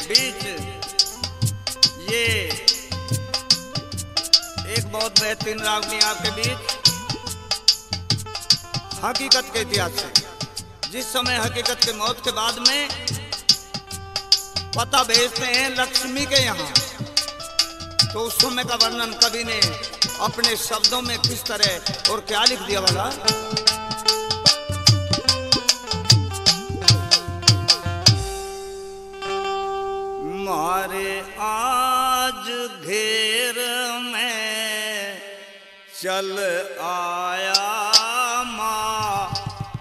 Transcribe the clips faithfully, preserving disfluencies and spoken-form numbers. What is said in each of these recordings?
बीच ये एक बहुत बेहतरीन रागनी आपके बीच हकीकत के इतिहास से, जिस समय हकीकत के मौत के बाद में पता भेजते हैं लक्ष्मी के यहाँ, तो उस समय का वर्णन कवि ने अपने शब्दों में किस तरह और क्या लिख दिया वाला। मारे आज घेर में चल आया माँ,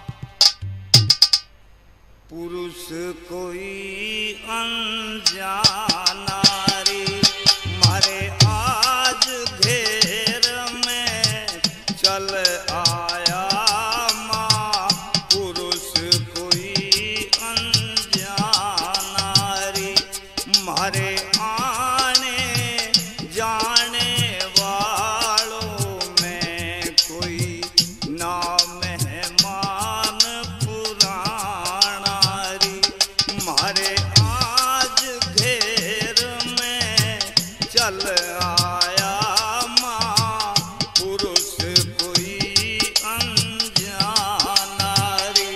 पुरुष कोई अनजाना रे। मारे आज घेर में चल आया माँ, पुरुष कोई अनजाना रे। मारे आने जाने वालों में कोई ना मेहमान पुराना रे। मारे आज घेर में चल आया माँ, पुरुष कोई अनजाना रे।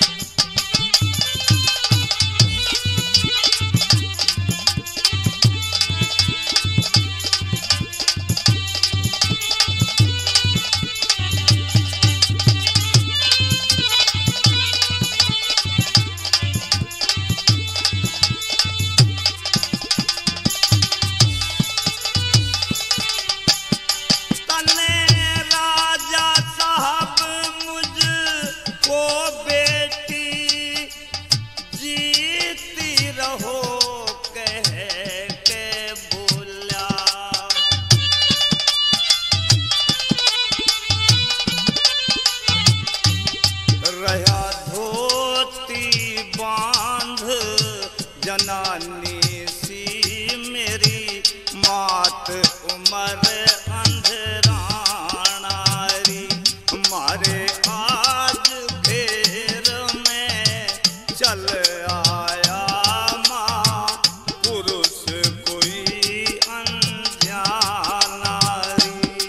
जनानी सी मेरी मात उमर अंधराना री। मारे आज घेर में चल आया माँ, पुरुष कोई अनजाना री।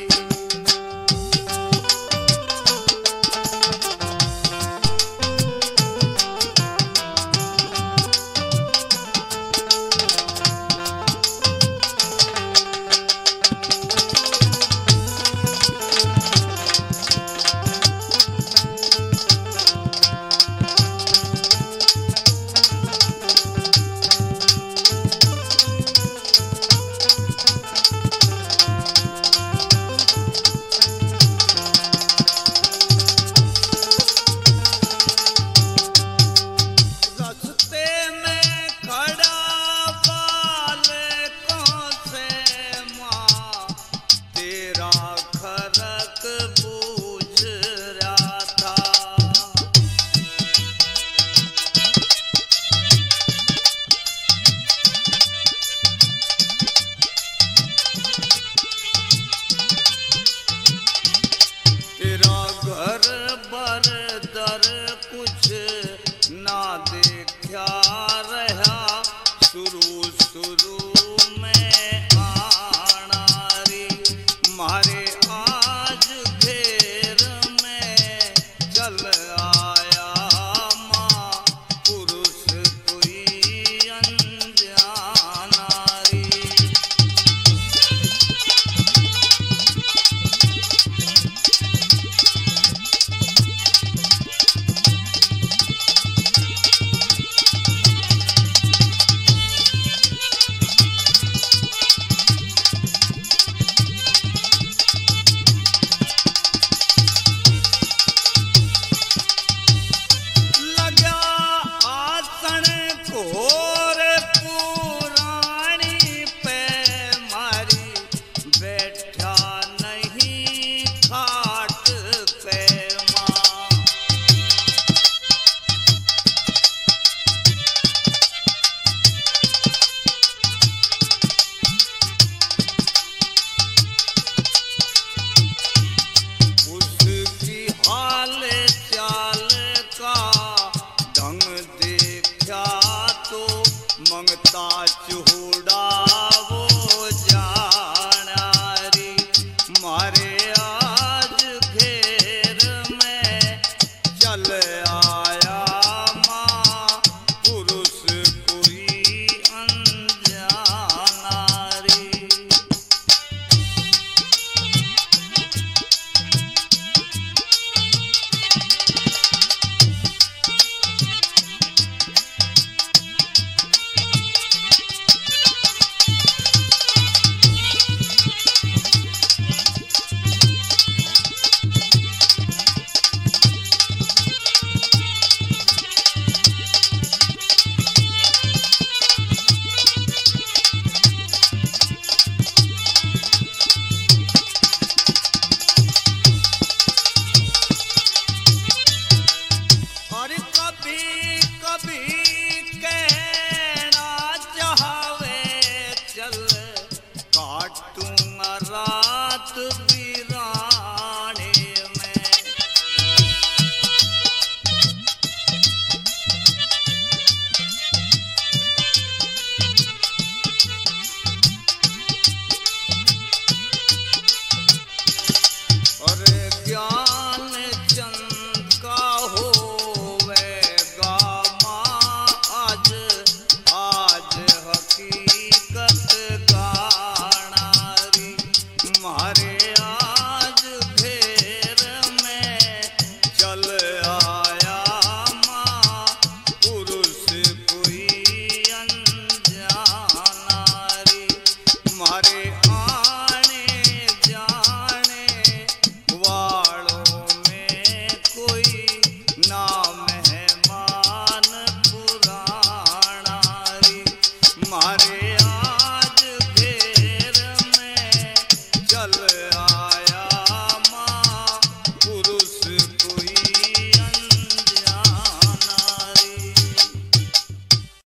मंगता चूड़ा